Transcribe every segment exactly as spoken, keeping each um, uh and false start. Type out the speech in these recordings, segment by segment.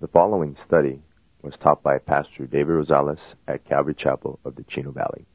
The following study was taught by Pastor David Rosales at Calvary Chapel of the Chino Valley.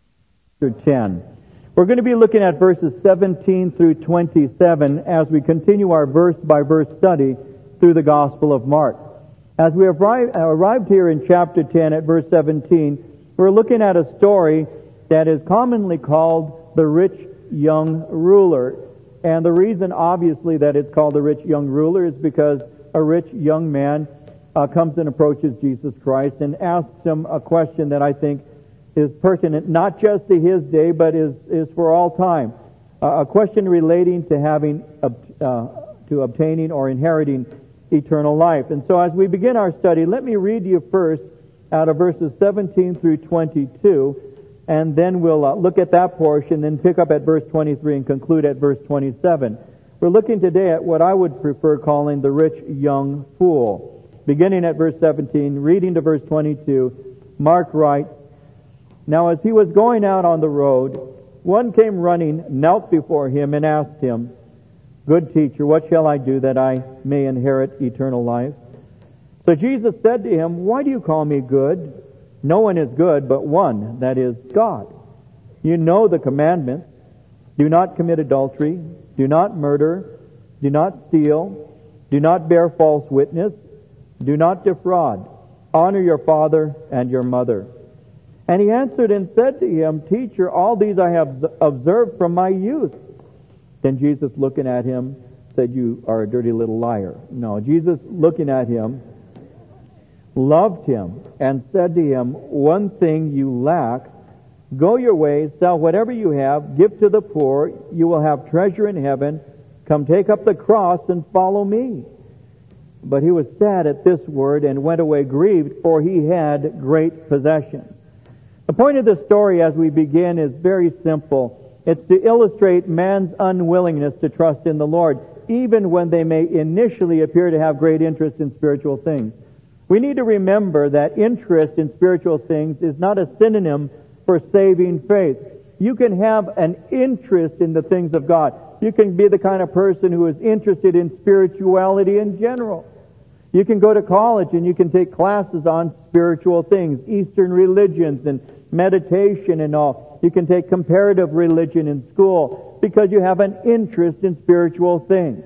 ten. We're going to be looking at verses seventeen through twenty-seven as we continue our verse-by-verse study through the Gospel of Mark. As we have arrived, arrived here in chapter ten at verse seventeen, we're looking at a story that is commonly called the rich young ruler. And the reason, obviously, that it's called the rich young ruler is because a rich young man uh, comes and approaches Jesus Christ and asks him a question that I think is pertinent not just to his day, but is, is for all time. Uh, a question relating to having, uh, to obtaining or inheriting eternal life. And so as we begin our study, let me read you first out of verses seventeen through twenty-two, and then we'll uh, look at that portion, then pick up at verse twenty-three and conclude at verse twenty-seven. We're looking today at what I would prefer calling the rich young fool. Beginning at verse seventeen, reading to verse twenty-two, Mark writes, "Now as he was going out on the road, one came running, knelt before him, and asked him, 'Good teacher, what shall I do that I may inherit eternal life?' So Jesus said to him, 'Why do you call me good? No one is good but one, that is, God. You know the commandments. Do not commit adultery. Do not murder. Do not steal. Do not bear false witness. Do not defraud. Honor your father and your mother.' And he answered and said to him, 'Teacher, all these I have observed from my youth.' Then Jesus, looking at him, said, 'You are a dirty little liar.'" No, Jesus, looking at him, loved him and said to him, "One thing you lack. Go your way, sell whatever you have, give to the poor. You will have treasure in heaven. Come take up the cross and follow me." But he was sad at this word and went away grieved, for he had great possessions. The point of this story as we begin is very simple. It's to illustrate man's unwillingness to trust in the Lord, even when they may initially appear to have great interest in spiritual things. We need to remember that interest in spiritual things is not a synonym for saving faith. You can have an interest in the things of God. You can be the kind of person who is interested in spirituality in general. You can go to college and you can take classes on spiritual things, Eastern religions and meditation and all. You can take comparative religion in school because you have an interest in spiritual things.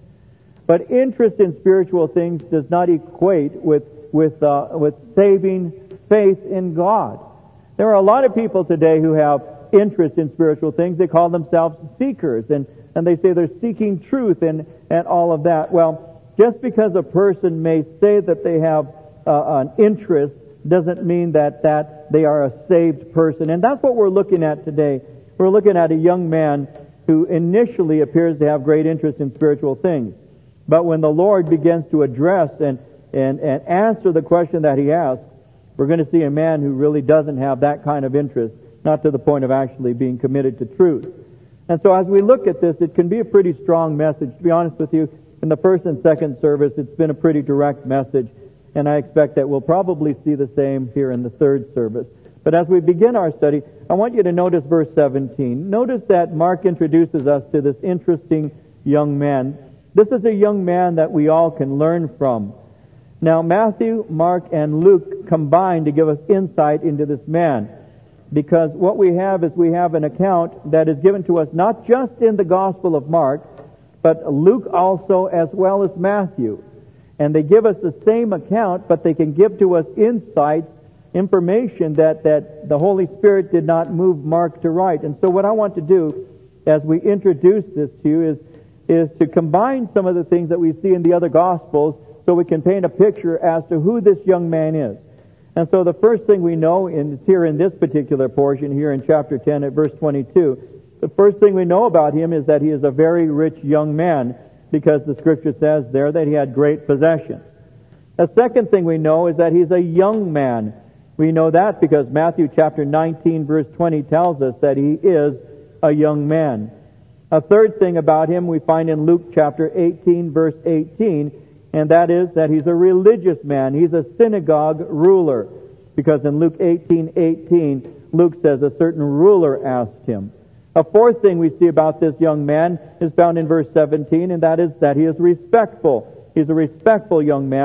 But interest in spiritual things does not equate with with uh, with saving faith in God. There are a lot of people today who have interest in spiritual things. They call themselves seekers, and, and they say they're seeking truth and, and all of that. Well, just because a person may say that they have uh, an interest doesn't mean that, that they are a saved person. And that's what we're looking at today. We're looking at a young man who initially appears to have great interest in spiritual things. But when the Lord begins to address and, and, and answer the question that he asks, we're going to see a man who really doesn't have that kind of interest, not to the point of actually being committed to truth. And so as we look at this, it can be a pretty strong message. To be honest with you, in the first and second service, it's been a pretty direct message, and I expect that we'll probably see the same here in the third service. But as we begin our study, I want you to notice verse seventeen. Notice that Mark introduces us to this interesting young man. This is a young man that we all can learn from. Now, Matthew, Mark, and Luke combine to give us insight into this man, because what we have is we have an account that is given to us not just in the Gospel of Mark, but Luke also as well as Matthew. And they give us the same account, but they can give to us insights, information that, that the Holy Spirit did not move Mark to write. And so what I want to do as we introduce this to you is is to combine some of the things that we see in the other Gospels so we can paint a picture as to who this young man is. And so the first thing we know in, here in this particular portion, here in chapter ten at verse twenty-two, the first thing we know about him is that he is a very rich young man, because the Scripture says there that he had great possessions. The second thing we know is that he's a young man. We know that because Matthew chapter nineteen verse twenty tells us that he is a young man. A third thing about him we find in Luke chapter eighteen verse eighteen, and that is that he's a religious man. He's a synagogue ruler, because in Luke eighteen eighteen, Luke says a certain ruler asked him. A fourth thing we see about this young man is found in verse seventeen, and that is that he is respectful. He's a respectful young man.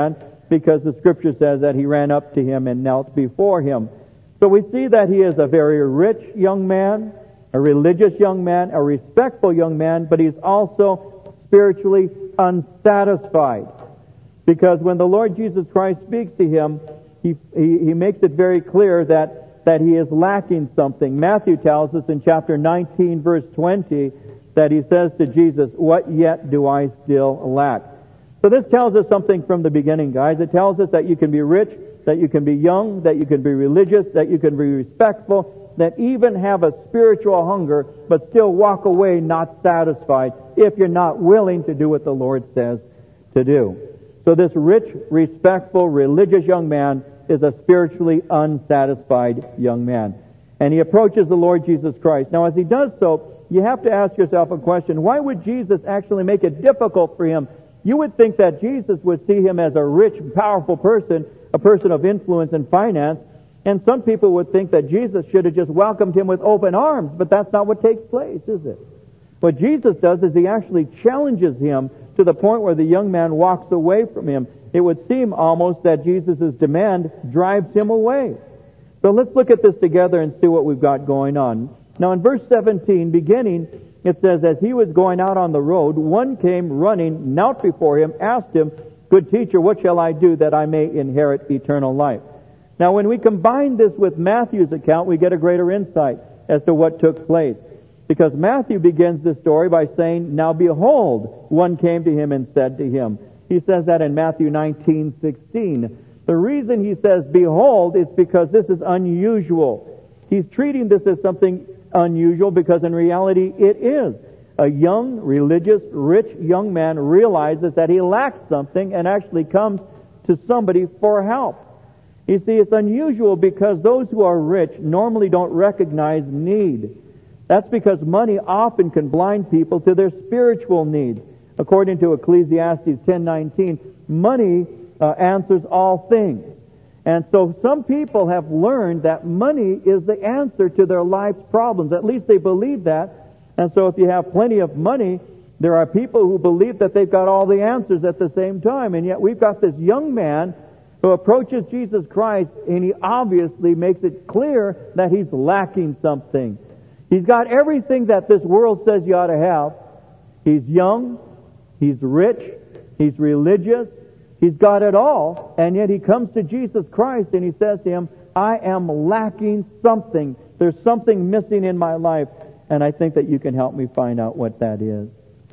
because the Scripture says that he ran up to him and knelt before him. So we see that he is a very rich young man, a religious young man, a respectful young man, but he's also spiritually unsatisfied. Because when the Lord Jesus Christ speaks to him, he, he, he makes it very clear that, that he is lacking something. Matthew tells us in chapter nineteen, verse twenty, that he says to Jesus, "What yet do I still lack?" So this tells us something from the beginning, guys. It tells us that you can be rich, that you can be young, that you can be religious, that you can be respectful, that even have a spiritual hunger, but still walk away not satisfied if you're not willing to do what the Lord says to do. So this rich, respectful, religious young man is a spiritually unsatisfied young man. And he approaches the Lord Jesus Christ. Now as he does so, you have to ask yourself a question. Why would Jesus actually make it difficult for him? You would think that Jesus would see him as a rich, powerful person, a person of influence and finance, and some people would think that Jesus should have just welcomed him with open arms, but that's not what takes place, is it? What Jesus does is he actually challenges him to the point where the young man walks away from him. It would seem almost that Jesus' demand drives him away. So let's look at this together and see what we've got going on. Now in verse seventeen, beginning, it says, "As he was going out on the road, one came running, knelt before him, asked him, 'Good teacher, what shall I do that I may inherit eternal life?'" Now when we combine this with Matthew's account, we get a greater insight as to what took place. Because Matthew begins the story by saying, "Now behold, one came to him and said to him." He says that in Matthew nineteen sixteen. The reason he says behold is because this is unusual. He's treating this as something unusual because in reality it is. A young, religious, rich young man realizes that he lacks something and actually comes to somebody for help. You see, it's unusual because those who are rich normally don't recognize need. That's because money often can blind people to their spiritual needs. According to Ecclesiastes ten nineteen, money uh, answers all things. And so some people have learned that money is the answer to their life's problems. At least they believe that. And so if you have plenty of money, there are people who believe that they've got all the answers at the same time. And yet we've got this young man who approaches Jesus Christ, and he obviously makes it clear that he's lacking something. He's got everything that this world says you ought to have. He's young, he's rich, he's religious, he's got it all, and yet he comes to Jesus Christ and he says to him, "I am lacking something. There's something missing in my life, and I think that you can help me find out what that is."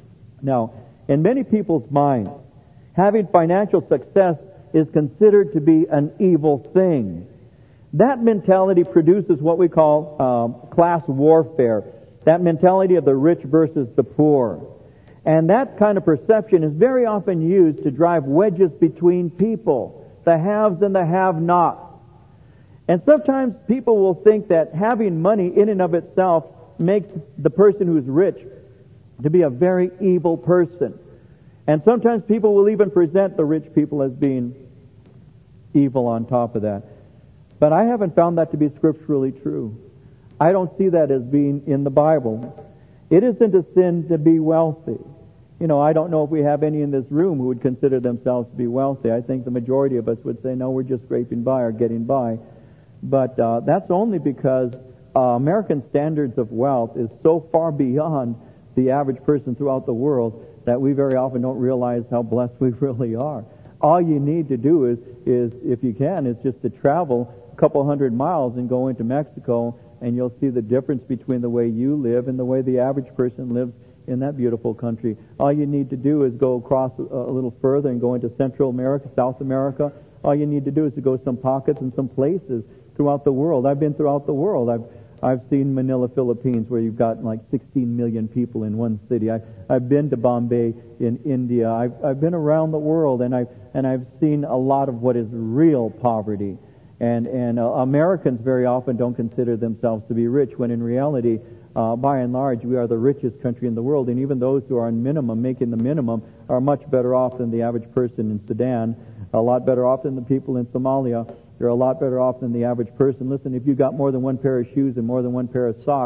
Now, in many people's minds, having financial success is considered to be an evil thing. That mentality produces what we call um, class warfare. That mentality of the rich versus the poor. And that kind of perception is very often used to drive wedges between people, the haves and the have-nots. And sometimes people will think that having money in and of itself makes the person who's rich to be a very evil person. And sometimes people will even present the rich people as being evil on top of that. But I haven't found that to be scripturally true. I don't see that as being in the Bible. It isn't a sin to be wealthy. You know, I don't know if we have any in this room who would consider themselves to be wealthy. I think the majority of us would say, no, we're just scraping by or getting by. But uh, that's only because uh, American standards of wealth is so far beyond the average person throughout the world that we very often don't realize how blessed we really are. All you need to do is, is if you can, is just to travel a couple hundred miles and go into Mexico, and you'll see the difference between the way you live and the way the average person lives in that beautiful country. All you need to do is go across a, a little further and go into Central America, South America. All you need to do is to go some pockets and some places throughout the world. I've been throughout the world. I've I've seen Manila, Philippines, where you've got like sixteen million people in one city. I, I've been to Bombay in India. I've I've been around the world, and I've and I've seen a lot of what is real poverty. And and uh, Americans very often don't consider themselves to be rich, when in reality, uh, by and large, we are the richest country in the world. And even those who are on minimum, making the minimum, are much better off than the average person in Sudan. A lot better off than the people in Somalia. They're a lot better off than the average person. Listen, if you've got more than one pair of shoes and more than one pair of socks,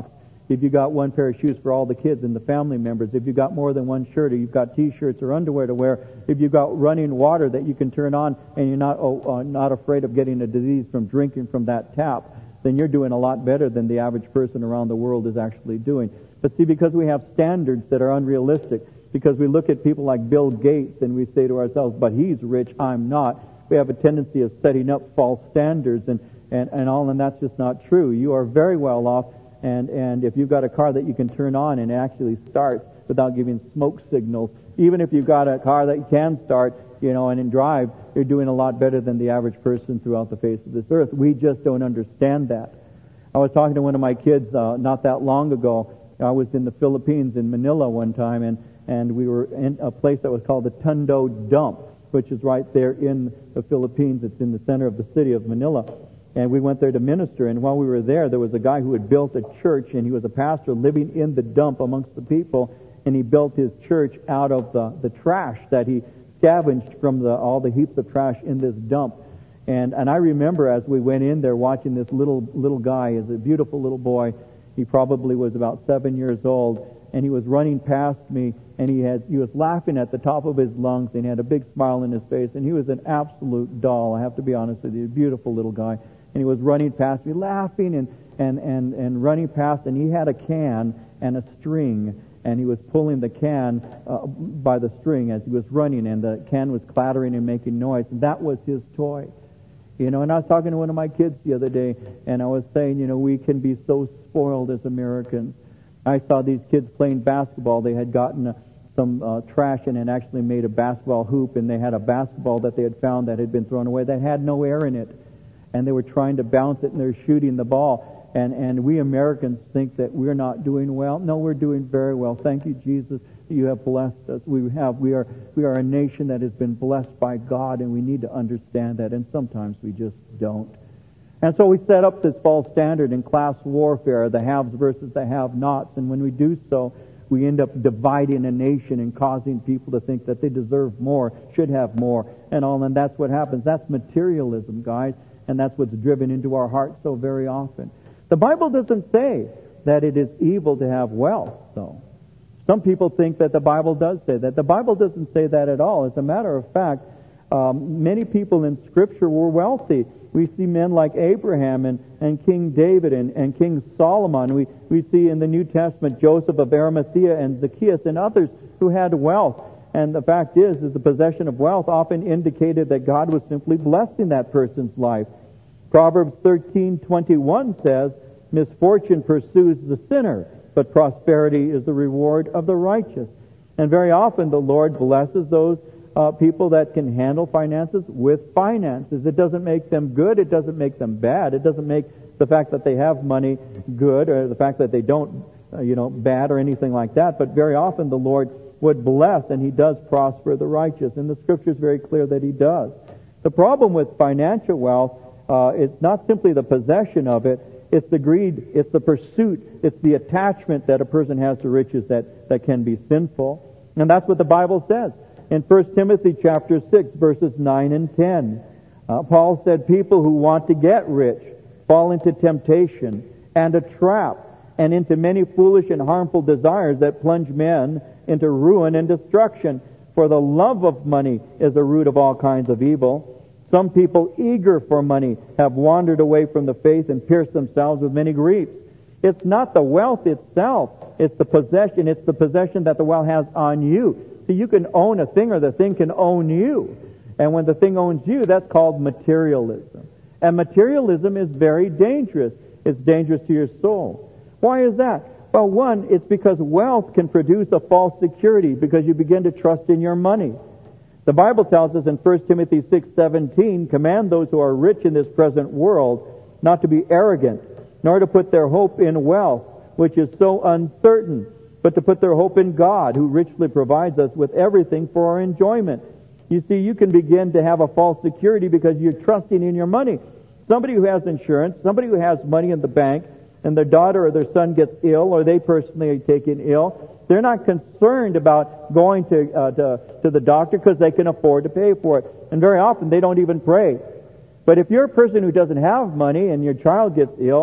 if you got one pair of shoes for all the kids and the family members, if you got more than one shirt, or you've got T-shirts or underwear to wear, if you've got running water that you can turn on and you're not oh, uh, not afraid of getting a disease from drinking from that tap, then you're doing a lot better than the average person around the world is actually doing. But see, because we have standards that are unrealistic, because we look at people like Bill Gates and we say to ourselves, but he's rich, I'm not, we have a tendency of setting up false standards and, and, and all, and that's just not true. You are very well off, and, and if you've got a car that you can turn on and it actually starts without giving smoke signals, even if you've got a car that you can start, you know, and in drive, you're doing a lot better than the average person throughout the face of this earth. We just don't understand that. I was talking to one of my kids uh, not that long ago. I was in the Philippines, in Manila one time, and, and we were in a place that was called the Tondo Dump, which is right there in the Philippines. It's in the center of the city of Manila. And we went there to minister, and while we were there, there was a guy who had built a church, and he was a pastor living in the dump amongst the people, and he built his church out of the, the trash that he scavenged from the, all the heaps of trash in this dump. And and I remember as we went in there watching this little little guy, is a beautiful little boy. He probably was about seven years old, and he was running past me, and he had he was laughing at the top of his lungs, and he had a big smile in his face, and he was an absolute doll. I have to be honest with you, a beautiful little guy. And he was running past me, laughing and and and and running past, and he had a can and a string, and he was pulling the can uh, by the string as he was running, and the can was clattering and making noise, and that was his toy. You know, and I was talking to one of my kids the other day, and I was saying, you know, we can be so spoiled as Americans. I saw these kids playing basketball. They had gotten uh, some uh, trash and had actually made a basketball hoop, and they had a basketball that they had found that had been thrown away that had no air in it. And they were trying to bounce it, and they're shooting the ball. And, and we Americans think that we're not doing well. No, we're doing very well. Thank you, Jesus. You have blessed us. We have. We are. We are a nation that has been blessed by God, and we need to understand that. And sometimes we just don't. And so we set up this false standard in class warfare, the haves versus the have-nots. And when we do so, we end up dividing a nation and causing people to think that they deserve more, should have more, and all. And that's what happens. That's materialism, guys, and that's what's driven into our hearts so very often. The Bible doesn't say that it is evil to have wealth, though. Some people think that the Bible does say that. The Bible doesn't say that at all. As a matter of fact, um, many people in Scripture were wealthy. We see men like Abraham and, and King David and, and King Solomon. We, we see in the New Testament Joseph of Arimathea and Zacchaeus and others who had wealth. And the fact is, is the possession of wealth often indicated that God was simply blessing that person's life. Proverbs thirteen twenty-one says, misfortune pursues the sinner, but prosperity is the reward of the righteous. And very often the Lord blesses those uh, people that can handle finances with finances. It doesn't make them good. It doesn't make them bad. It doesn't make the fact that they have money good, or the fact that they don't, uh, you know, bad or anything like that. But very often the Lord would bless, and He does prosper the righteous. And the Scripture is very clear that He does. The problem with financial wealth, uh, it's not simply the possession of it. It's the greed, it's the pursuit, it's the attachment that a person has to riches that, that can be sinful. And that's what the Bible says. In First Timothy chapter six, verses nine and ten, uh, Paul said, people who want to get rich fall into temptation and a trap and into many foolish and harmful desires that plunge men into ruin and destruction. For the love of money is the root of all kinds of evil. Some people eager for money have wandered away from the faith and pierced themselves with many griefs. It's not the wealth itself. It's the possession. It's the possession that the wealth has on you. See, you can own a thing or the thing can own you. And when the thing owns you, that's called materialism. And materialism is very dangerous. It's dangerous to your soul. Why is that? Well, one, it's because wealth can produce a false security because you begin to trust in your money. The Bible tells us in First Timothy six seventeen, command those who are rich in this present world not to be arrogant, nor to put their hope in wealth, which is so uncertain, but to put their hope in God, who richly provides us with everything for our enjoyment. You see, you can begin to have a false security because you're trusting in your money. Somebody who has insurance, somebody who has money in the bank, and their daughter or their son gets ill, or they personally are taken ill, they're not concerned about going to, uh, to, to the doctor because they can afford to pay for it. And very often they don't even pray. But if you're a person who doesn't have money and your child gets ill,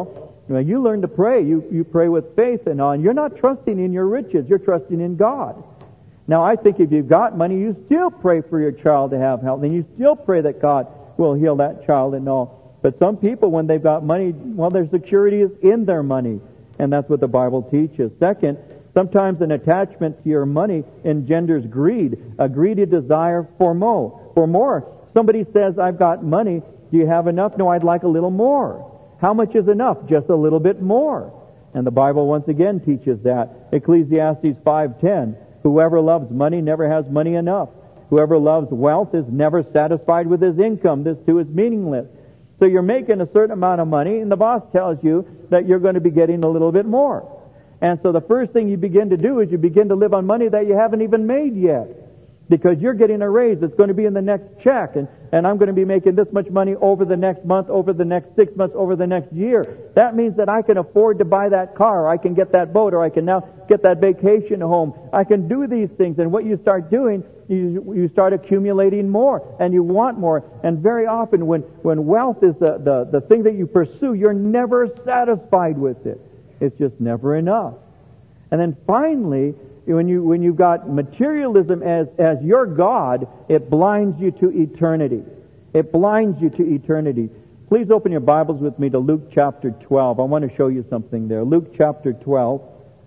Now, you learn to pray. You, you pray with faith and all. And you're not trusting in your riches. You're trusting in God. Now, I think if you've got money, you still pray for your child to have health. And you still pray that God will heal that child and all. But some people, when they've got money, well, their security is in their money. And that's what the Bible teaches. Second, sometimes an attachment to your money engenders greed, a greedy desire for more. For more. Somebody says, I've got money. Do you have enough? No, I'd like a little more. How much is enough? Just a little bit more. And the Bible once again teaches that. Ecclesiastes five ten. Whoever loves money never has money enough. Whoever loves wealth is never satisfied with his income. This too is meaningless. So you're making a certain amount of money, and the boss tells you that you're going to be getting a little bit more. And so the first thing you begin to do is you begin to live on money that you haven't even made yet. Because you're getting a raise that's going to be in the next check, and, and I'm going to be making this much money over the next month, over the next six months, over the next year. That means that I can afford to buy that car, or I can get that boat, or I can now get that vacation home. I can do these things, and what you start doing, you, you start accumulating more, and you want more. And very often when, when wealth is the, the, the thing that you pursue, you're never satisfied with it. It's just never enough. And then finally, When you when you've got materialism as as your God, it blinds you to eternity. It blinds you to eternity. Please open your Bibles with me to Luke chapter twelve. I want to show you something there. Luke chapter twelve,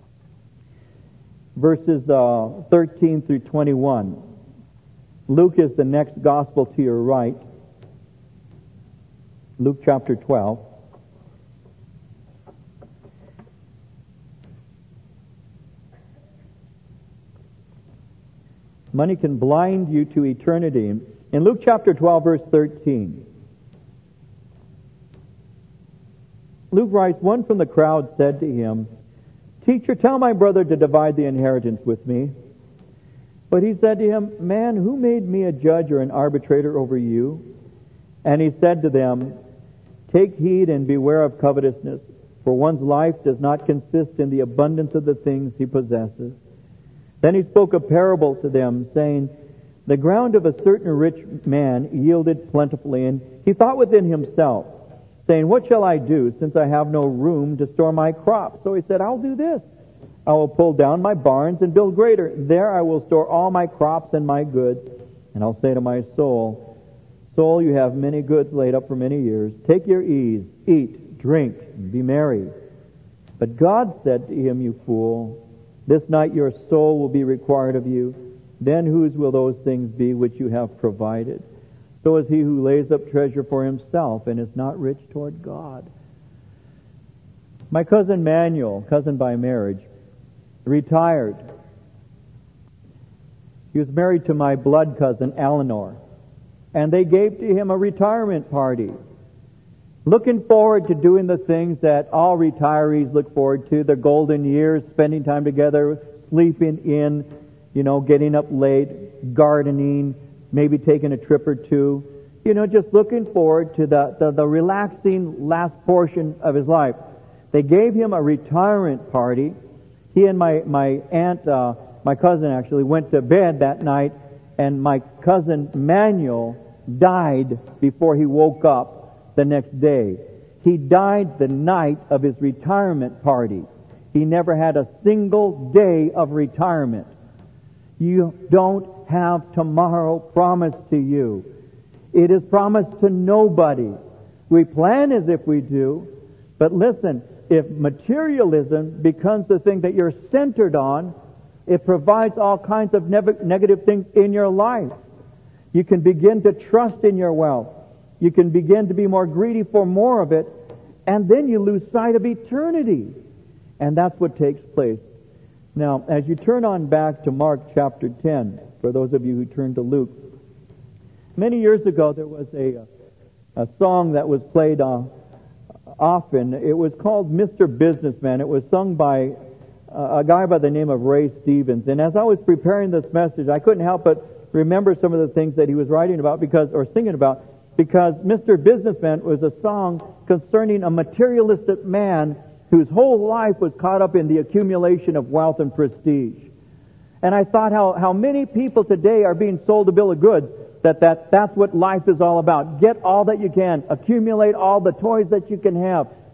verses uh, thirteen through twenty-one. Luke is the next gospel to your right. Luke chapter twelve. Money can blind you to eternity. In Luke chapter twelve, verse thirteen, Luke writes, one from the crowd said to him, Teacher, tell my brother to divide the inheritance with me. But he said to him, Man, who made me a judge or an arbitrator over you? And he said to them, Take heed and beware of covetousness, for one's life does not consist in the abundance of the things he possesses. Then he spoke a parable to them, saying, The ground of a certain rich man yielded plentifully, and he thought within himself, saying, What shall I do, since I have no room to store my crops? So he said, I'll do this. I will pull down my barns and build greater. There I will store all my crops and my goods. And I'll say to my soul, Soul, you have many goods laid up for many years. Take your ease, eat, drink, and be merry. But God said to him, You fool, this night your soul will be required of you. Then whose will those things be which you have provided? So is he who lays up treasure for himself and is not rich toward God. My cousin Manuel, cousin by marriage, retired. He was married to my blood cousin Eleanor, and they gave to him a retirement party, looking forward to doing the things that all retirees look forward to, their golden years, spending time together, sleeping in, you know, getting up late, gardening, maybe taking a trip or two, you know, just looking forward to the, the, the relaxing last portion of his life. They gave him a retirement party. He and my, my aunt, uh, my cousin actually, went to bed that night, and my cousin Manuel died before he woke up the next day. He died the night of his retirement party. He never had a single day of retirement. You don't have tomorrow promised to you. It is promised to nobody. We plan as if we do, but listen, if materialism becomes the thing that you're centered on, it provides all kinds of ne- negative things in your life. You can begin to trust in your wealth. You can begin to be more greedy for more of it, and then you lose sight of eternity. And that's what takes place. Now, as you turn on back to Mark chapter ten, for those of you who turn to Luke, many years ago there was a, a song that was played uh, often. It was called Mister Businessman. It was sung by uh, a guy by the name of Ray Stevens. And as I was preparing this message, I couldn't help but remember some of the things that he was writing about because, or singing about, because Mister Businessman was a song concerning a materialistic man whose whole life was caught up in the accumulation of wealth and prestige. And I thought how, how many people today are being sold a bill of goods that, that that's what life is all about. Get all that you can. Accumulate all the toys that you can have.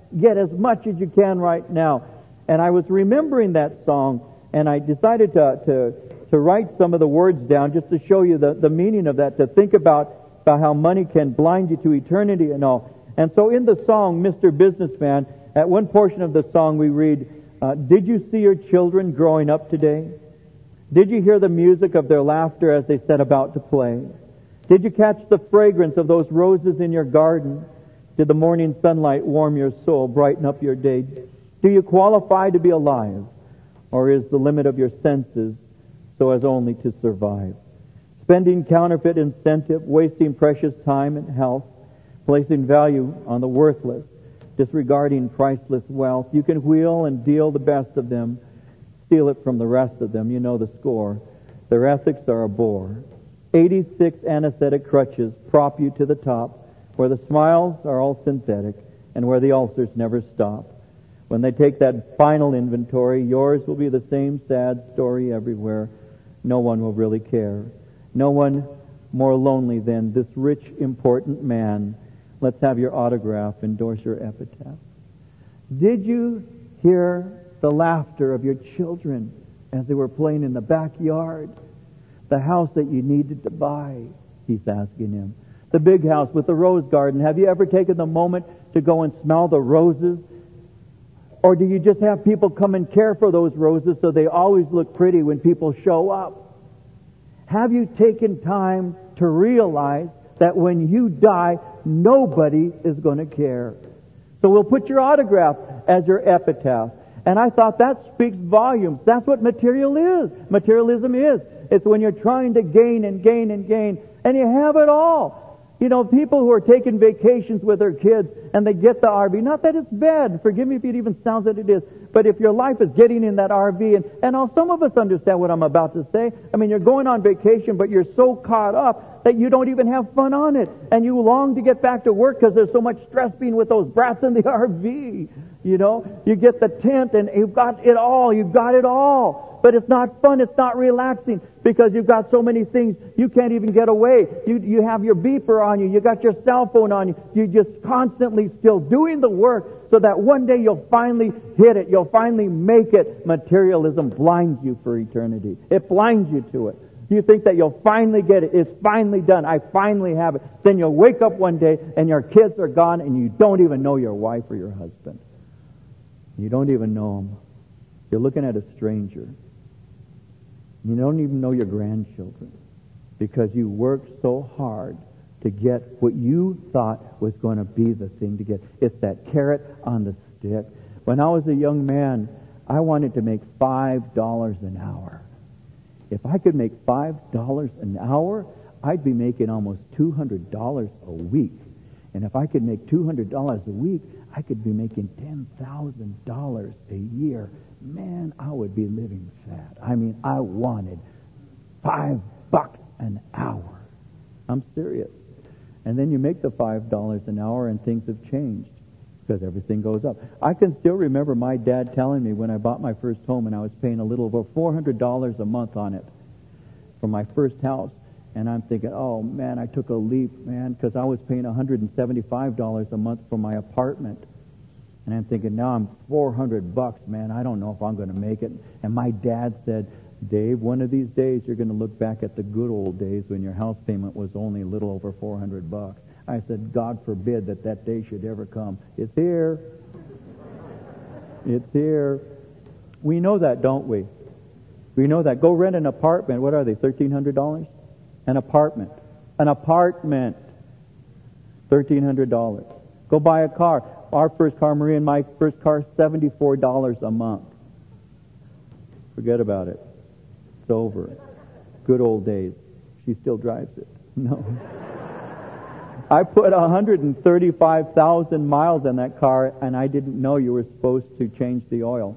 Get as much as you can right now. And I was remembering that song, and I decided to, to, to write some of the words down just to show you the, the meaning of that, to think about, about how money can blind you to eternity and all. And so in the song, Mister Businessman, at one portion of the song we read, uh, did you see your children growing up today? Did you hear the music of their laughter as they set about to play? Did you catch the fragrance of those roses in your garden? Did the morning sunlight warm your soul, brighten up your day? Do you qualify to be alive? Or is the limit of your senses so as only to survive? Spending counterfeit incentive, wasting precious time and health, placing value on the worthless, disregarding priceless wealth. You can wheel and deal the best of them, steal it from the rest of them. You know the score. Their ethics are a bore. eighty-six anesthetic crutches prop you to the top, where the smiles are all synthetic and where the ulcers never stop. When they take that final inventory, yours will be the same sad story everywhere. No one will really care. No one more lonely than this rich, important man. Let's have your autograph, endorse your epitaph. Did you hear the laughter of your children as they were playing in the backyard? The house that you needed to buy, he's asking him. The big house with the rose garden. Have you ever taken the moment to go and smell the roses? Or do you just have people come and care for those roses so they always look pretty when people show up? Have you taken time to realize that when you die, nobody is going to care? So we'll put your autograph as your epitaph. And I thought that speaks volumes. That's what material is. Materialism is. It's when you're trying to gain and gain and gain, and you have it all. You know, people who are taking vacations with their kids and they get the R V, not that it's bad, forgive me if it even sounds that it is, but if your life is getting in that R V, and, and now some of us understand what I'm about to say. I mean, you're going on vacation, but you're so caught up that you don't even have fun on it, and you long to get back to work because there's so much stress being with those brats in the R V. You know, you get the tent and you've got it all, you've got it all. But it's not fun, it's not relaxing, because you've got so many things, you can't even get away. You you have your beeper on you, you got your cell phone on you, you're just constantly still doing the work so that one day you'll finally hit it, you'll finally make it. Materialism blinds you for eternity. It blinds you to it. You think that you'll finally get it, it's finally done, I finally have it. Then you'll wake up one day and your kids are gone and you don't even know your wife or your husband. You don't even know them. You're looking at a stranger. You don't even know your grandchildren because you worked so hard to get what you thought was going to be the thing to get. It's that carrot on the stick. When I was a young man, I wanted to make five dollars an hour. If I could make five dollars an hour, I'd be making almost two hundred dollars a week. And if I could make two hundred dollars a week, I could be making ten thousand dollars a year. Man, I would be living fat. I mean, I wanted five bucks an hour. I'm serious. And then you make the five dollars an hour and things have changed because everything goes up. I can still remember my dad telling me when I bought my first home and I was paying a little over four hundred dollars a month on it for my first house. And I'm thinking, oh man, I took a leap, man, because I was paying one hundred seventy-five dollars a month for my apartment. And I'm thinking, now I'm four hundred bucks, man. I don't know if I'm going to make it. And my dad said, Dave, one of these days you're going to look back at the good old days when your house payment was only a little over four hundred bucks. I said, God forbid that that day should ever come. It's here. It's here. We know that, don't we? We know that. Go rent an apartment. What are they, thirteen hundred dollars? An apartment. An apartment. thirteen hundred dollars. Go buy a car. Our first car, Maria and my first car, seventy-four dollars a month. Forget about it. It's over. Good old days. She still drives it. No. I put one hundred thirty-five thousand miles on that car, and I didn't know you were supposed to change the oil.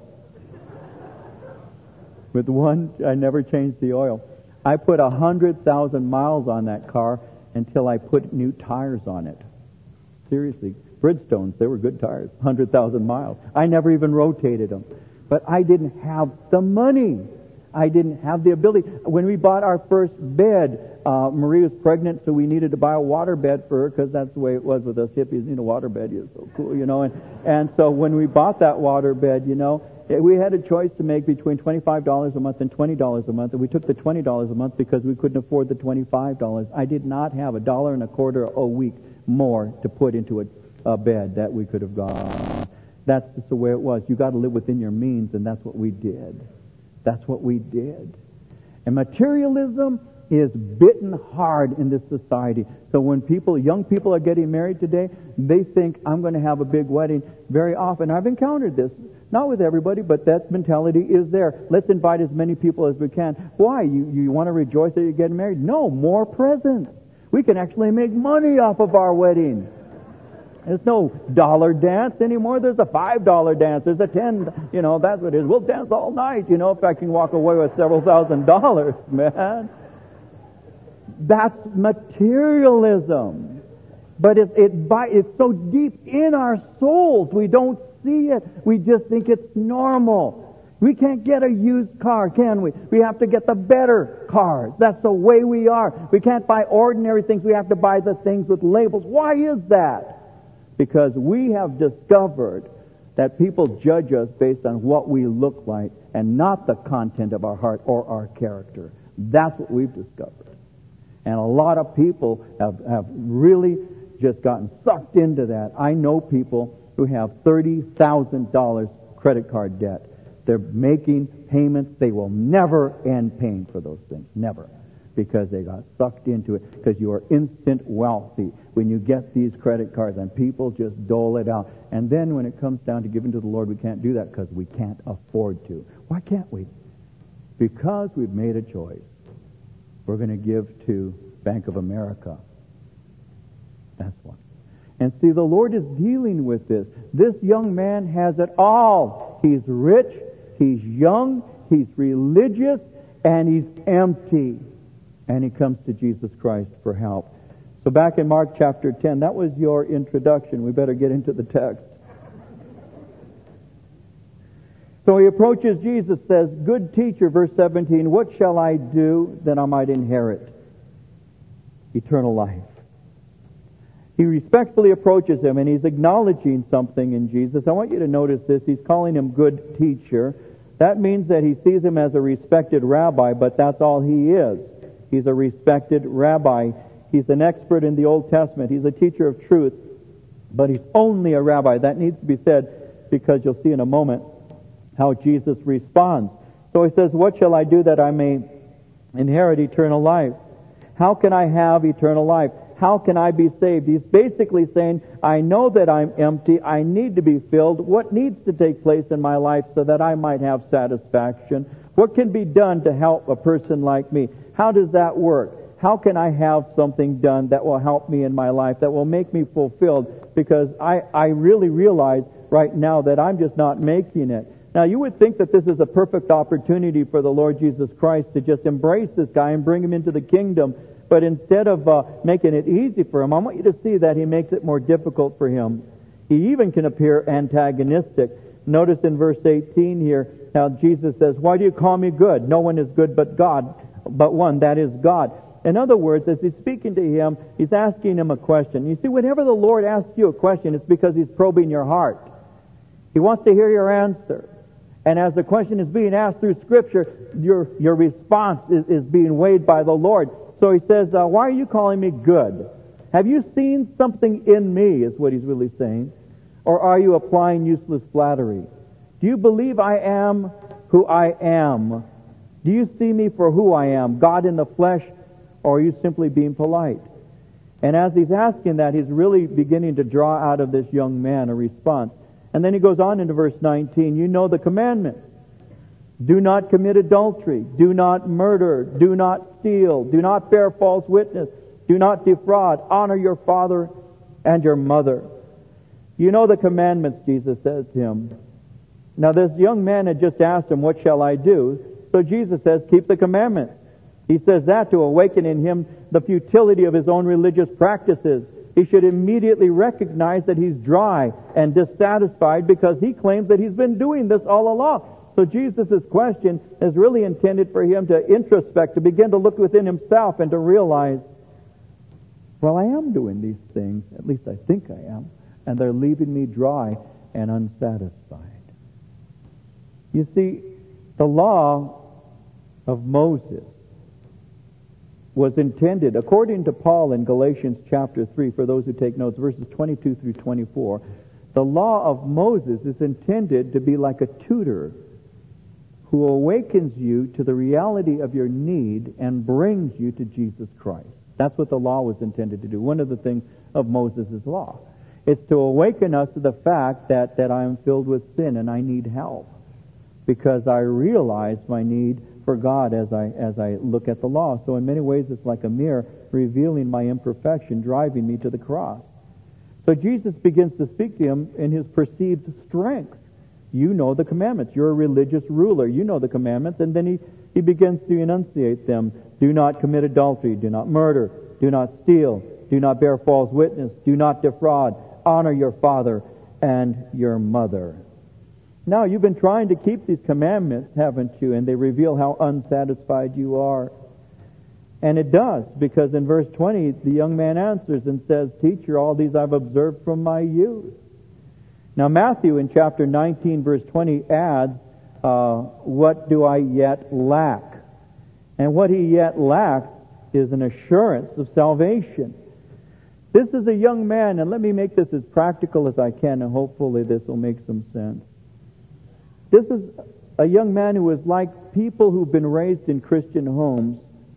With one, I never changed the oil. I put one hundred thousand miles on that car until I put new tires on it. Seriously. Bridgestones, they were good tires, one hundred thousand miles. I never even rotated them. But I didn't have the money. I didn't have the ability. When we bought our first bed, uh, Marie was pregnant, so we needed to buy a water bed for her, because that's the way it was with us hippies. You know, water bed is so cool, you know. And, and so when we bought that water bed, you know, we had a choice to make between twenty-five dollars a month and twenty dollars a month, and we took the twenty dollars a month because we couldn't afford the twenty-five dollars. I did not have a dollar and a quarter a week more to put into a, a bed that we could have gone. That's just the way it was. You got to live within your means, and that's what we did. That's what we did. And materialism is bitten hard in this society. So when people, young people are getting married today, they think, I'm going to have a big wedding. Very often, I've encountered this. Not with everybody, but that mentality is there. Let's invite as many people as we can. Why? You, you want to rejoice that you're getting married? No, more presents. We can actually make money off of our wedding. There's no dollar dance anymore. There's a five dollar dance. There's a ten, you know, that's what it is. We'll dance all night, you know, if I can walk away with several thousand dollars, man. That's materialism. But it, it, it's so deep in our souls, we don't see it. We just think it's normal. We can't get a used car, can we? We have to get the better cars. That's the way we are. We can't buy ordinary things. We have to buy the things with labels. Why is that? Because we have discovered that people judge us based on what we look like and not the content of our heart or our character. That's what we've discovered. And a lot of people have, have really just gotten sucked into that. I know people who have thirty thousand dollars credit card debt. They're making payments. They will never end paying for those things. Never. Because they got sucked into it. Because you are instant wealthy when you get these credit cards, and people just dole it out. And then when it comes down to giving to the Lord, we can't do that because we can't afford to. Why can't we? Because we've made a choice. We're going to give to Bank of America. That's why. And see, the Lord is dealing with this. This young man has it all. He's rich, he's young, he's religious, and he's empty. And he comes to Jesus Christ for help. So back in Mark chapter ten, that was your introduction. We better get into the text. So he approaches Jesus, says, "Good teacher," verse seventeen, "what shall I do that I might inherit eternal life?" He respectfully approaches him, and he's acknowledging something in Jesus. I want you to notice this. He's calling him good teacher. That means that he sees him as a respected rabbi, but that's all he is. He's a respected rabbi. He's an expert in the Old Testament. He's a teacher of truth, but he's only a rabbi. That needs to be said because you'll see in a moment how Jesus responds. So he says, "What shall I do that I may inherit eternal life?" How can I have eternal life? How can I be saved? He's basically saying, I know that I'm empty. I need to be filled. What needs to take place in my life so that I might have satisfaction? What can be done to help a person like me? How does that work? How can I have something done that will help me in my life, that will make me fulfilled? Because I, I really realize right now that I'm just not making it. Now, you would think that this is a perfect opportunity for the Lord Jesus Christ to just embrace this guy and bring him into the kingdom. But instead of uh, making it easy for him, I want you to see that he makes it more difficult for him. He even can appear antagonistic. Notice in verse eighteen here how Jesus says, "Why do you call me good? No one is good but God, but one, that is God." In other words, as he's speaking to him, he's asking him a question. You see, whenever the Lord asks you a question, it's because he's probing your heart. He wants to hear your answer. And as the question is being asked through Scripture, your your response is, is being weighed by the Lord. So he says, uh, why are you calling me good? Have you seen something in me, is what he's really saying. Or are you applying useless flattery? Do you believe I am who I am? Do you see me for who I am, God in the flesh, or are you simply being polite? And as he's asking that, he's really beginning to draw out of this young man a response. And then he goes on into verse nineteen, you know the commandments. Do not commit adultery. Do not murder. Do not steal. Do not bear false witness. Do not defraud. Honor your father and your mother. You know the commandments, Jesus says to him. Now this young man had just asked him, what shall I do? So Jesus says, keep the commandments. He says that to awaken in him the futility of his own religious practices. He should immediately recognize that he's dry and dissatisfied because he claims that he's been doing this all along. So Jesus' question is really intended for him to introspect, to begin to look within himself and to realize, well, I am doing these things, at least I think I am, and they're leaving me dry and unsatisfied. You see, the law of Moses was intended, according to Paul in Galatians chapter three, for those who take notes, verses twenty-two through twenty-four, the law of Moses is intended to be like a tutor who awakens you to the reality of your need and brings you to Jesus Christ. That's what the law was intended to do. One of the things of Moses' law. It's to awaken us to the fact that, that I am filled with sin and I need help, because I realize my need for God as I as I look at the law. So in many ways it's like a mirror revealing my imperfection, driving me to the cross. So Jesus begins to speak to him in his perceived strength. You know the commandments. You're a religious ruler. You know the commandments. And then he, he begins to enunciate them. Do not commit adultery. Do not murder. Do not steal. Do not bear false witness. Do not defraud. Honor your father and your mother. Now, you've been trying to keep these commandments, haven't you? And they reveal how unsatisfied you are. And it does, because in verse twenty, the young man answers and says, Teacher, all these I've observed from my youth. Now, Matthew in chapter nineteen, verse twenty adds, uh, what do I yet lack? And what he yet lacks is an assurance of salvation. This is a young man, and let me make this as practical as I can, and hopefully this will make some sense. This is a young man who is like people who've been raised in Christian homes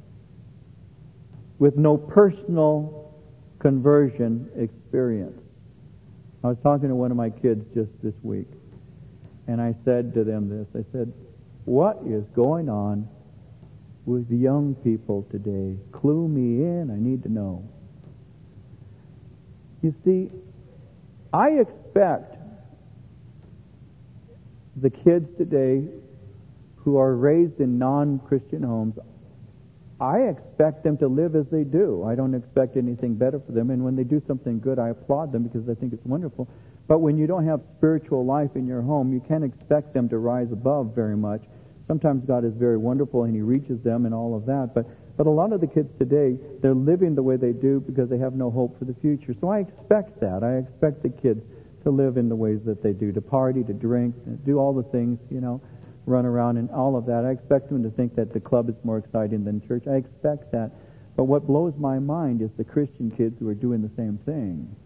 with no personal conversion experience. I was talking to one of my kids just this week, and I said to them this. I said, what is going on with young people today? Clue me in. I need to know. You see, I expect the kids today who are raised in non-Christian homes, I expect them to live as they do. I don't expect anything better for them. And when they do something good, I applaud them because I think it's wonderful. But when you don't have spiritual life in your home, you can't expect them to rise above very much. Sometimes God is very wonderful and He reaches them and all of that. But, but a lot of the kids today, they're living the way they do because they have no hope for the future. So I expect that. I expect the kids to live in the ways that they do, to party, to drink, to do all the things, you know, run around and all of that. I expect them to think that the club is more exciting than church. I expect that. But what blows my mind is the Christian kids who are doing the same thing.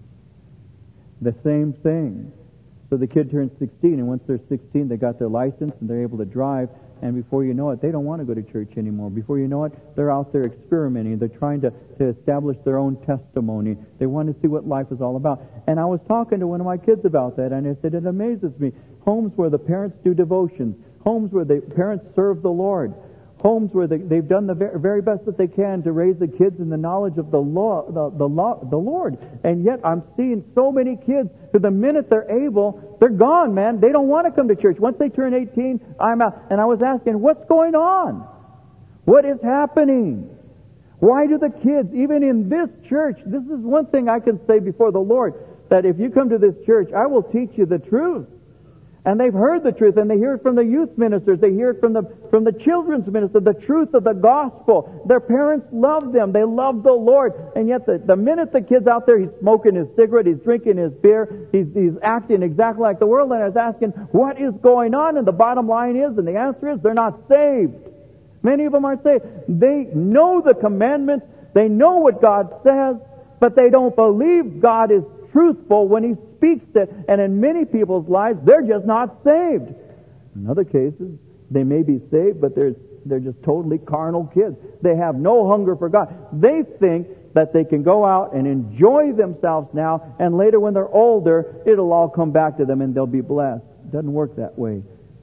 The same thing. So the kid turns sixteen, and once they're sixteen, they got their license, and they're able to drive, and before you know it, they don't want to go to church anymore. Before you know it, they're out there experimenting. They're trying to, to establish their own testimony. They want to see what life is all about. And I was talking to one of my kids about that, and I said, it amazes me. Homes where the parents do devotions, homes where the parents serve the Lord, homes where they, they've done the very best that they can to raise the kids in the knowledge of the law, the, the, law, the Lord. And yet I'm seeing so many kids who the minute they're able, they're gone, man. They don't want to come to church. Once they turn eighteen, I'm out. And I was asking, what's going on? What is happening? Why do the kids, even in this church, this is one thing I can say before the Lord, that if you come to this church, I will teach you the truth. And they've heard the truth, and they hear it from the youth ministers. They hear it from the from the children's minister, the truth of the gospel. Their parents love them. They love the Lord. And yet the, the minute the kid's out there, he's smoking his cigarette, he's drinking his beer, he's, he's acting exactly like the world. And I was asking, what is going on? And the bottom line is, and the answer is, they're not saved. Many of them aren't saved. They know the commandments. They know what God says, but they don't believe God is truthful when He speaks it, and in many people's lives, they're just not saved. In other cases, they may be saved, but they're, they're just totally carnal kids. They have no hunger for God. They think that they can go out and enjoy themselves now, and later when they're older, it'll all come back to them and they'll be blessed. It doesn't work that way.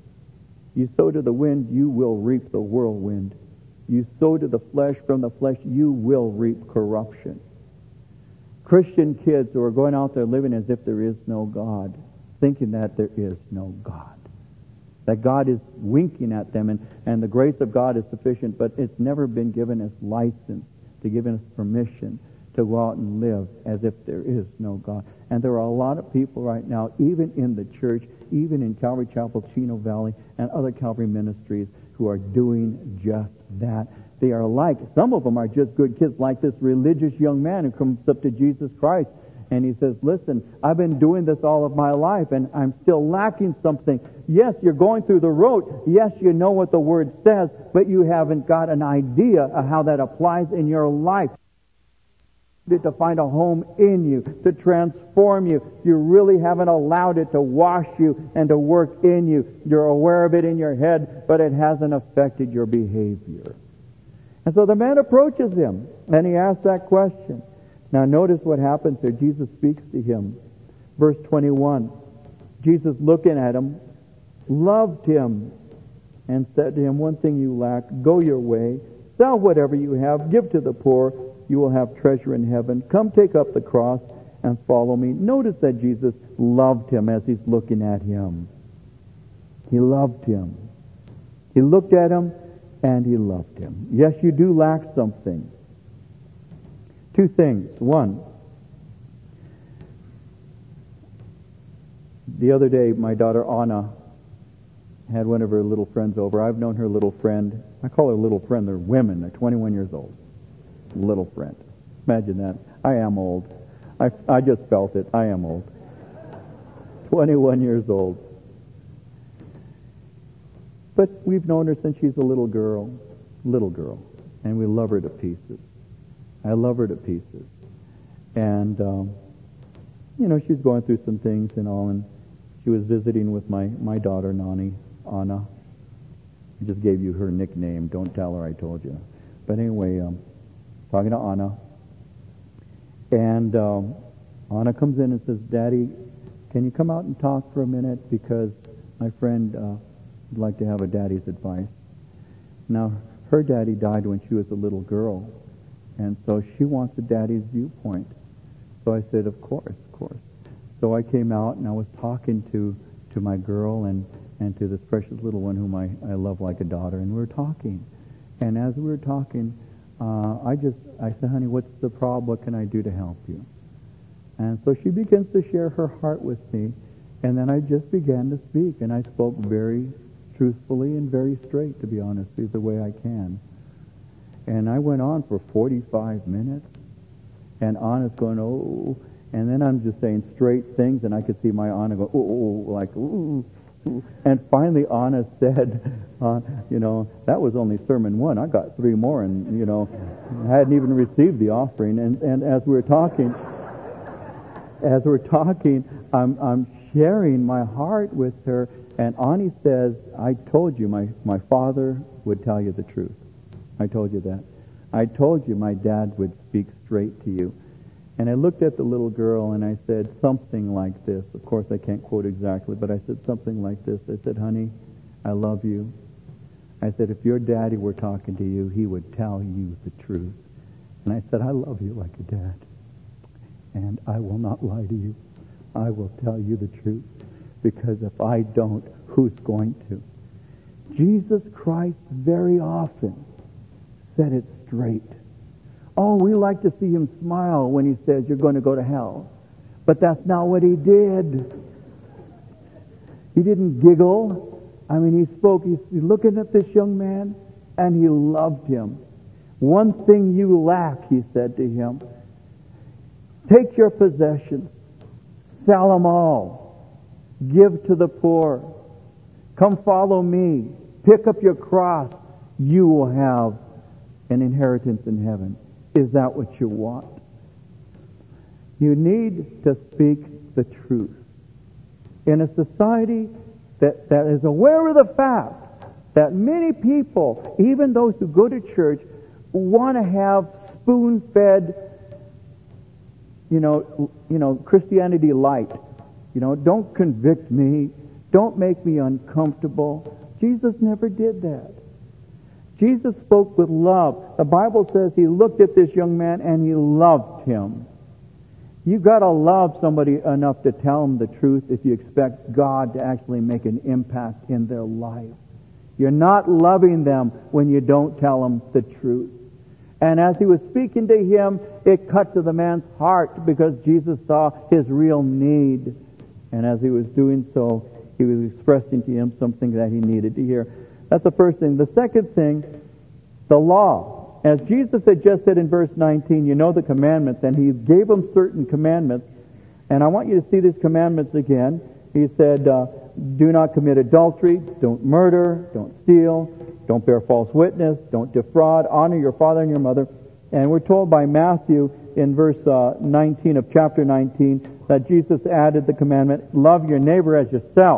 You sow to the wind, you will reap the whirlwind. You sow to the flesh, from the flesh, you will reap corruption. Christian kids who are going out there living as if there is no God, thinking that there is no God. That God is winking at them, and, and the grace of God is sufficient, but it's never been given as license, to give us permission to go out and live as if there is no God. And there are a lot of people right now, even in the church, even in Calvary Chapel, Chino Valley, and other Calvary ministries, who are doing just that. They are like, some of them are just good kids, like this religious young man who comes up to Jesus Christ and he says, listen, I've been doing this all of my life and I'm still lacking something. Yes, you're going through the road. Yes, you know what the Word says, but you haven't got an idea of how that applies in your life. To find a home in you, to transform you. You really haven't allowed it to wash you and to work in you. You're aware of it in your head, but it hasn't affected your behavior. And so the man approaches him, and he asks that question. Now notice what happens here. Jesus speaks to him. Verse twenty-one. Jesus, looking at him, loved him, and said to him, one thing you lack, go your way, sell whatever you have, give to the poor, you will have treasure in heaven. Come take up the cross and follow me. Notice that Jesus loved him as he's looking at him. He loved him. He looked at him and he loved him. Yes, you do lack something. Two things. One, the other day my daughter Anna had one of her little friends over. I've known her little friend. I call her little friend. They're women. They're twenty-one years old. Little friend. Imagine that. I am old. I, I just felt it. I am old. twenty-one years old. But we've known her since she's a little girl. Little girl. And we love her to pieces. I love her to pieces. And, um, you know, she's going through some things and all, and she was visiting with my, my daughter, Nani, Anna. I just gave you her nickname. Don't tell her I told you. But anyway, um, talking to Anna. And um, Anna comes in and says, Daddy, can you come out and talk for a minute? Because my friend uh, would like to have a daddy's advice. Now, her daddy died when she was a little girl. And so she wants a daddy's viewpoint. So I said, of course, of course. So I came out and I was talking to, to my girl and, and to this precious little one whom I, I love like a daughter. And we were talking. And as we were talking, Uh, I just, I said, honey, what's the problem? What can I do to help you? And so she begins to share her heart with me. And then I just began to speak. And I spoke very truthfully and very straight, to be honest with you, the way I can. And I went on for forty-five minutes. And Anna's going, oh. And then I'm just saying straight things. And I could see my Anna go, oh, like, ooh. And finally Anna said, uh, you know, that was only sermon one. I got three more and, you know, I hadn't even received the offering. And, and as we were talking, as we're talking, I'm, I'm sharing my heart with her. And Ani says, I told you my, my father would tell you the truth. I told you that. I told you my dad would speak straight to you. And I looked at the little girl and I said something like this. Of course, I can't quote exactly, but I said something like this. I said, honey, I love you. I said, if your daddy were talking to you, he would tell you the truth. And I said, I love you like a dad. And I will not lie to you. I will tell you the truth. Because if I don't, who's going to? Jesus Christ very often said it straight. Oh, we like to see him smile when he says you're going to go to hell. But that's not what he did. He didn't giggle. I mean, he spoke. He's looking at this young man, and he loved him. One thing you lack, he said to him. Take your possessions. Sell them all. Give to the poor. Come follow me. Pick up your cross. You will have an inheritance in heaven. Is that what you want? You need to speak the truth. In a society that, that is aware of the fact that many people, even those who go to church, want to have spoon-fed, you know, you know, Christianity light. You know, don't convict me. Don't make me uncomfortable. Jesus never did that. Jesus spoke with love. The Bible says he looked at this young man and he loved him. You've got to love somebody enough to tell them the truth if you expect God to actually make an impact in their life. You're not loving them when you don't tell them the truth. And as he was speaking to him, it cut to the man's heart because Jesus saw his real need. And as he was doing so, he was expressing to him something that he needed to hear. That's the first thing. The second thing, the law. As Jesus had just said in verse nineteen, you know the commandments, and he gave them certain commandments. And I want you to see these commandments again. He said, uh, do not commit adultery, don't murder, don't steal, don't bear false witness, don't defraud, honor your father and your mother. And we're told by Matthew in verse uh, nineteen of chapter nineteen that Jesus added the commandment, love your neighbor as yourself.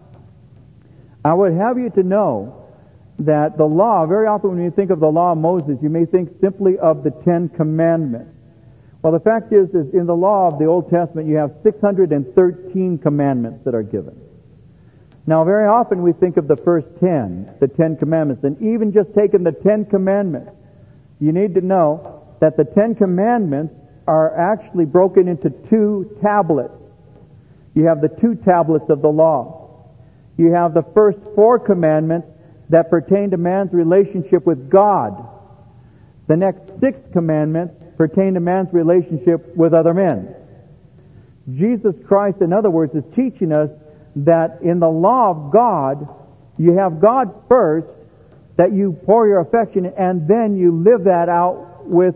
I would have you to know that the law, very often when you think of the law of Moses, you may think simply of the Ten Commandments. Well, the fact is, is in the law of the Old Testament, you have six hundred thirteen commandments that are given. Now, very often we think of the first ten, the Ten Commandments, and even just taking the Ten Commandments, you need to know that the Ten Commandments are actually broken into two tablets. You have the two tablets of the law. You have the first four commandments that pertain to man's relationship with God. The next six commandments pertain to man's relationship with other men. Jesus Christ, in other words, is teaching us that in the law of God, you have God first, that you pour your affection, and then you live that out with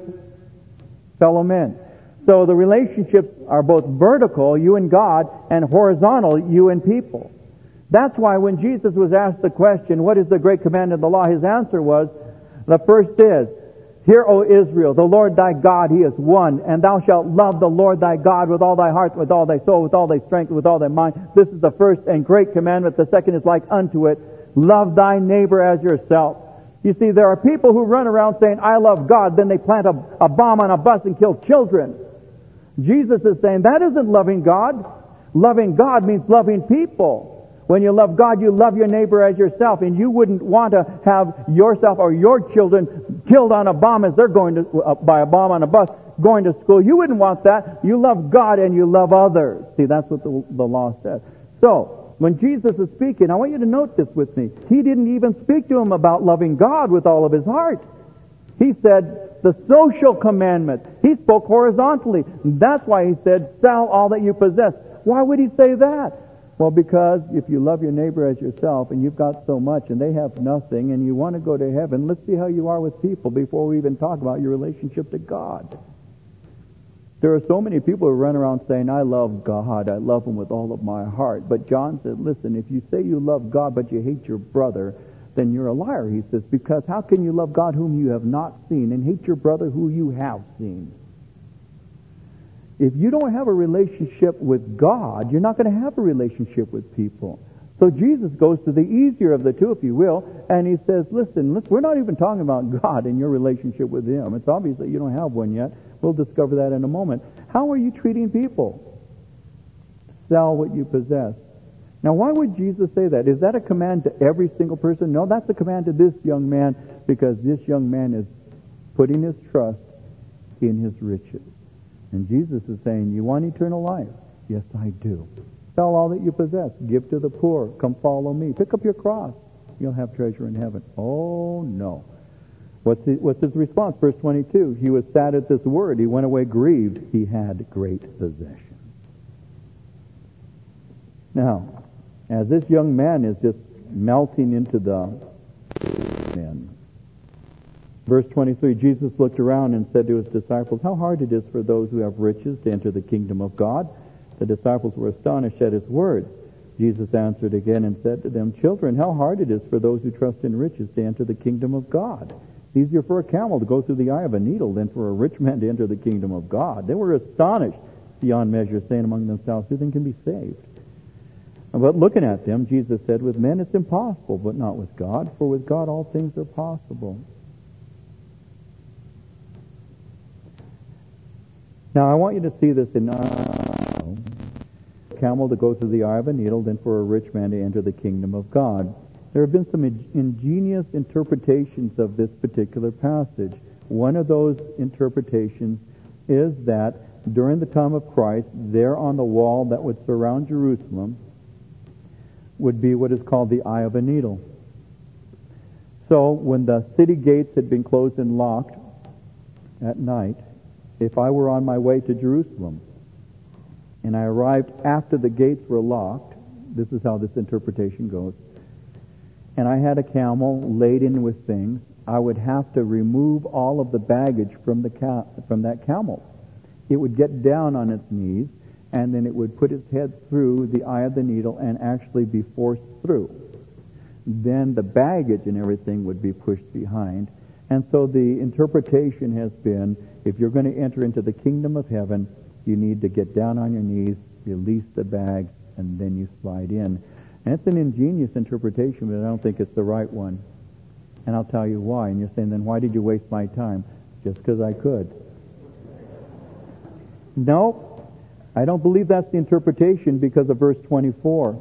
fellow men. So the relationships are both vertical, you and God, and horizontal, you and people. That's why when Jesus was asked the question, what is the great commandment of the law? His answer was, the first is, Hear, O Israel, the Lord thy God, He is one, and thou shalt love the Lord thy God with all thy heart, with all thy soul, with all thy strength, with all thy mind. This is the first and great commandment. The second is like unto it, love thy neighbor as yourself. You see, there are people who run around saying, I love God, then they plant a, a bomb on a bus and kill children. Jesus is saying, that isn't loving God. Loving God means loving people. When you love God, you love your neighbor as yourself, and you wouldn't want to have yourself or your children killed on a bomb as they're going to, uh, by a bomb on a bus, going to school. You wouldn't want that. You love God and you love others. See, that's what the, the law says. So, when Jesus is speaking, I want you to note this with me. He didn't even speak to him about loving God with all of his heart. He said the social commandment. He spoke horizontally. That's why he said, sell all that you possess. Why would he say that? Well, because if you love your neighbor as yourself and you've got so much and they have nothing and you want to go to heaven, let's see how you are with people before we even talk about your relationship to God. There are so many people who run around saying, I love God, I love Him with all of my heart. But John said, listen, if you say you love God but you hate your brother, then you're a liar, he says, because how can you love God whom you have not seen and hate your brother who you have seen? If you don't have a relationship with God, you're not going to have a relationship with people. So Jesus goes to the easier of the two, if you will, and he says, listen, listen, we're not even talking about God and your relationship with Him. It's obvious that you don't have one yet. We'll discover that in a moment. How are you treating people? Sell what you possess. Now, why would Jesus say that? Is that a command to every single person? No, that's a command to this young man, because this young man is putting his trust in his riches. And Jesus is saying, you want eternal life? Yes, I do. Sell all that you possess. Give to the poor. Come follow me. Pick up your cross. You'll have treasure in heaven. Oh, no. What's his, what's his response? Verse twenty-two. He was sad at this word. He went away grieved. He had great possessions. Now, as this young man is just melting into the men, verse twenty-three, Jesus looked around and said to his disciples, how hard it is for those who have riches to enter the kingdom of God. The disciples were astonished at his words. Jesus answered again and said to them, children, how hard it is for those who trust in riches to enter the kingdom of God. It's easier for a camel to go through the eye of a needle than for a rich man to enter the kingdom of God. They were astonished beyond measure, saying among themselves, who then can be saved? But looking at them, Jesus said, with men it's impossible, but not with God, for with God all things are possible. Now, I want you to see this in uh, camel to go through the eye of a needle than for a rich man to enter the kingdom of God. There have been some ingenious interpretations of this particular passage. One of those interpretations is that during the time of Christ, there on the wall that would surround Jerusalem would be what is called the eye of a needle. So when the city gates had been closed and locked, at night, if I were on my way to Jerusalem and I arrived after the gates were locked, this is how this interpretation goes, and I had a camel laden with things, I would have to remove all of the baggage from the ca- from that camel. It would get down on its knees, and then it would put its head through the eye of the needle and actually be forced through. Then the baggage and everything would be pushed behind. And so the interpretation has been, if you're going to enter into the kingdom of heaven, you need to get down on your knees, release the bags, and then you slide in. And it's an ingenious interpretation, but I don't think it's the right one. And I'll tell you why. And you're saying, then why did you waste my time? Just because I could. No, I don't believe that's the interpretation because of verse twenty-four.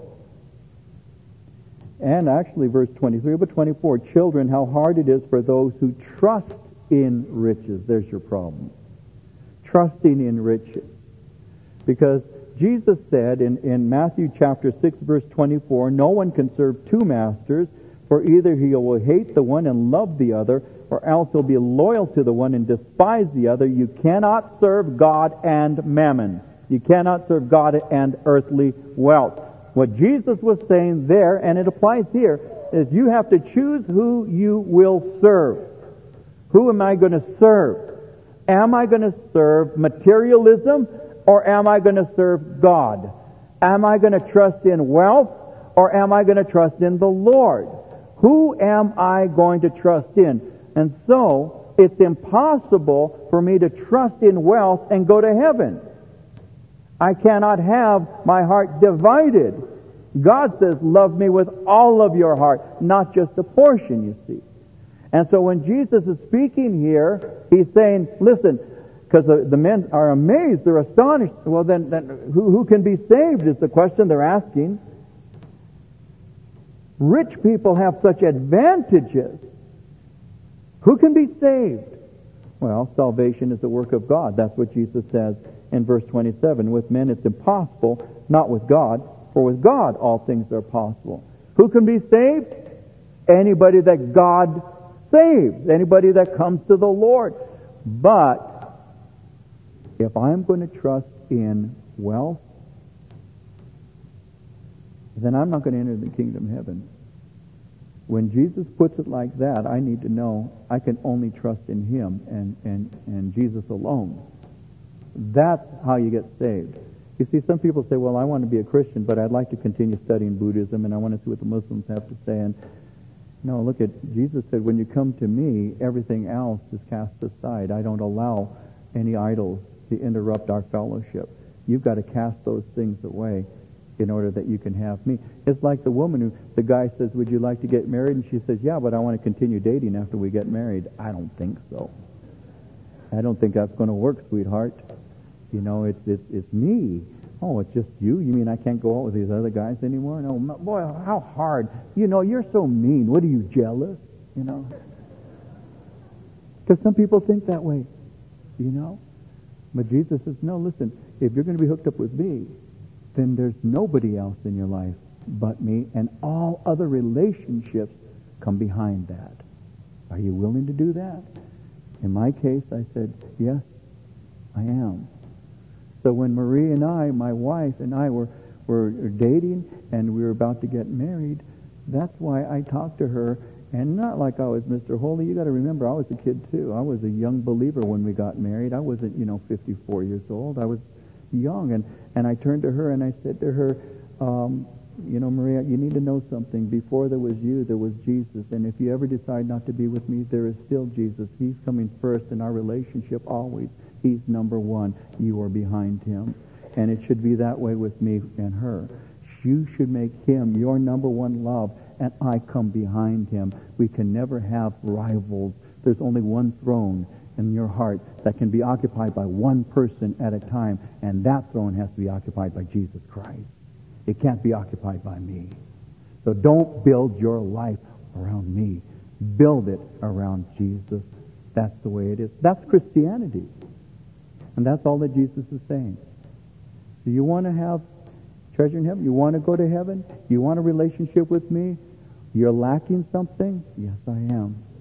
And actually verse twenty-three, but twenty-four. Children, how hard it is for those who trust in riches. There's your problem. Trusting in riches. Because Jesus said in, in Matthew chapter six, verse twenty-four, no one can serve two masters, for either he will hate the one and love the other, or else he'll be loyal to the one and despise the other. You cannot serve God and mammon. You cannot serve God and earthly wealth. What Jesus was saying there, and it applies here, is you have to choose who you will serve. Who am I going to serve? Am I going to serve materialism, or am I going to serve God? Am I going to trust in wealth, or am I going to trust in the Lord? Who am I going to trust in? And so, it's impossible for me to trust in wealth and go to heaven. I cannot have my heart divided. God says, love me with all of your heart, not just a portion, you see. And so when Jesus is speaking here, he's saying, listen, because the, the men are amazed, they're astonished. Well, then, then who, who can be saved is the question they're asking. Rich people have such advantages. Who can be saved? Well, salvation is the work of God. That's what Jesus says in verse twenty-seven. With men it's impossible, not with God, for with God all things are possible. Who can be saved? Anybody that God saves. Anybody that comes to the Lord. But if I'm going to trust in wealth, then I'm not going to enter the kingdom of heaven. When Jesus puts it like that, I need to know I can only trust in Him and, and, and Jesus alone. That's how you get saved. You see, some people say, well, I want to be a Christian, but I'd like to continue studying Buddhism, and I want to see what the Muslims have to say. And no, look at, Jesus said, when you come to me, everything else is cast aside. I don't allow any idols to interrupt our fellowship. You've got to cast those things away in order that you can have me. It's like the woman who, the guy says, would you like to get married? And she says, yeah, but I want to continue dating after we get married. I don't think so. I don't think that's going to work, sweetheart. You know, it's, it's, it's me. Oh, it's just you? You mean I can't go out with these other guys anymore? No, boy, how hard. You know, you're so mean. What are you, jealous? You know? Because some people think that way, you know? But Jesus says, no, listen, if you're going to be hooked up with me, then there's nobody else in your life but me, and all other relationships come behind that. Are you willing to do that? In my case, I said, yes, I am. So when Marie and I, my wife and I were, were dating and we were about to get married, that's why I talked to her, and not like I was Mister Holy. You got to remember, I was a kid too. I was a young believer when we got married. I wasn't, you know, fifty-four years old. I was young, and, and I turned to her and I said to her, um, you know, Maria, you need to know something. Before there was you, there was Jesus, and if you ever decide not to be with me, there is still Jesus. He's coming first in our relationship always. He's number one. You are behind Him. And it should be that way with me and her. You should make Him your number one love, and I come behind Him. We can never have rivals. There's only one throne in your heart that can be occupied by one person at a time, and that throne has to be occupied by Jesus Christ. It can't be occupied by me. So don't build your life around me. Build it around Jesus. That's the way it is. That's Christianity. And that's all that Jesus is saying. Do you want to have treasure in heaven? You want to go to heaven? You want a relationship with me? You're lacking something? Yes, I am.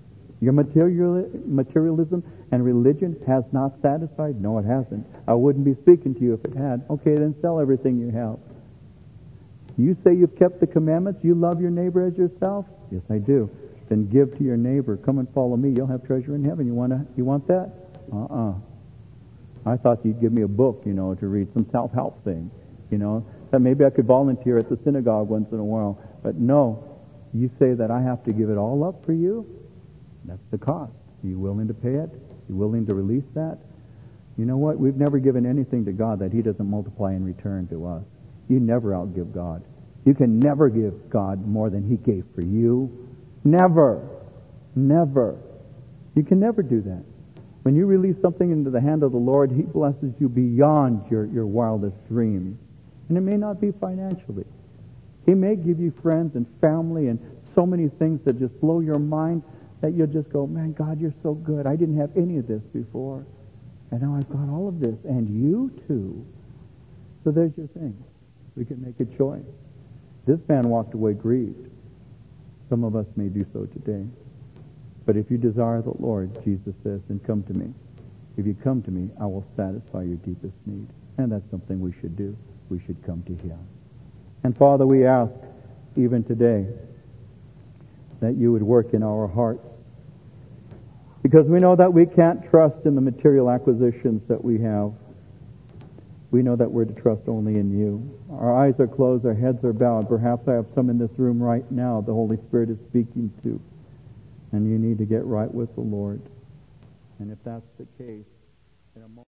Your material, materialism and religion has not satisfied? No, it hasn't. I wouldn't be speaking to you if it had. Okay, then sell everything you have. You say you've kept the commandments, you love your neighbor as yourself? Yes, I do. Then give to your neighbor. Come and follow me. You'll have treasure in heaven. You want to? You want that? Uh-uh. I thought you'd give me a book, you know, to read, some self-help thing, you know, that maybe I could volunteer at the synagogue once in a while. But no, you say that I have to give it all up for you? That's the cost. Are you willing to pay it? Are you willing to release that? You know what? We've never given anything to God that He doesn't multiply in return to us. You never outgive God. You can never give God more than He gave for you. Never. Never. You can never do that. When you release something into the hand of the Lord, He blesses you beyond your, your wildest dreams. And it may not be financially. He may give you friends and family and so many things that just blow your mind that you'll just go, man, God, you're so good. I didn't have any of this before. And now I've got all of this. And you too. So there's your thing. We can make a choice. This man walked away grieved. Some of us may do so today. But if you desire the Lord, Jesus says, then come to me. If you come to me, I will satisfy your deepest need. And that's something we should do. We should come to Him. And Father, we ask, even today, that you would work in our hearts. Because we know that we can't trust in the material acquisitions that we have. We know that we're to trust only in you. Our eyes are closed, our heads are bowed. Perhaps I have some in this room right now the Holy Spirit is speaking to. And you need to get right with the Lord. And if that's the case, in a moment